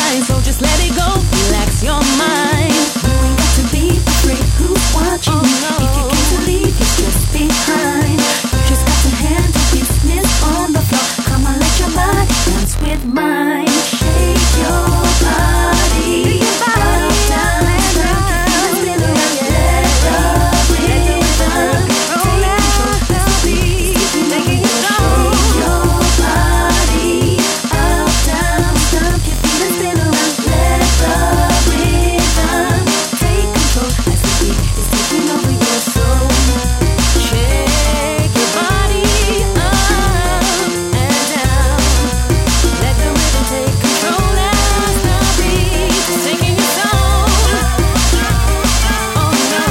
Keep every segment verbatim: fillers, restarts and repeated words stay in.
mind, so just let it go, relax your mind. You ain't got to be afraid who's watching. Oh, no. If you came to leave, you're just behind. You just got to handle business on the floor. Come on, let your body dance with mine. Shake your body, up, down, down, keep it still. Let the rhythm take control. That's the beat, making you go. Shake your body, up, down, down, keep it still. Let the rhythm take control. As the beat is taking over your soul. Shake your body up and down. Let the rhythm take control as the beat is taking your soul. Oh no.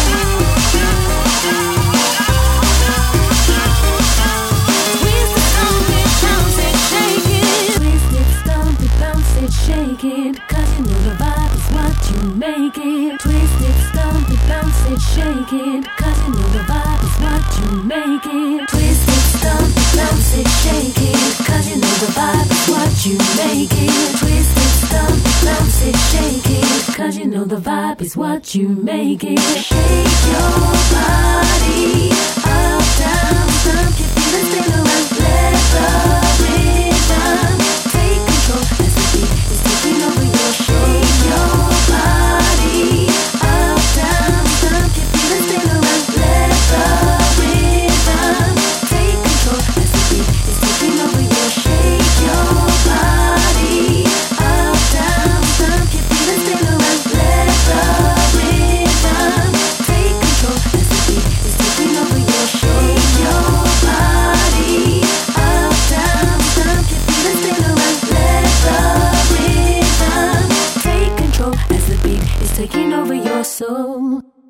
Twist it, stomp it, bounce it, shake it. Twist it, stomp it, bounce it, shake it. Cause you know the vibe is what you make it. Twist it, stomp it, bounce it, shake it. Cause you know the vibe is what you make it. Twist it, stomp it, bounce it, shake it. Cause you know the vibe is what you make it. Twist it, stomp it, bounce it, shake it. Cause you know the vibe is what you make it. Shake your body, up, down, stomp, keep it still. Let the rhythm take control as the beat is taking over your show. Shake your body, up, down, stomp, keep it still. Let the rhythm take control as the beat is taking over your show. Shake your body, up, down, stomp, keep it still. Let the rhythm take control as the beat is taking over your show. Shake your body, up, down, stomp, keep it still. Let the rhythm take control as the beat is taking over your soul.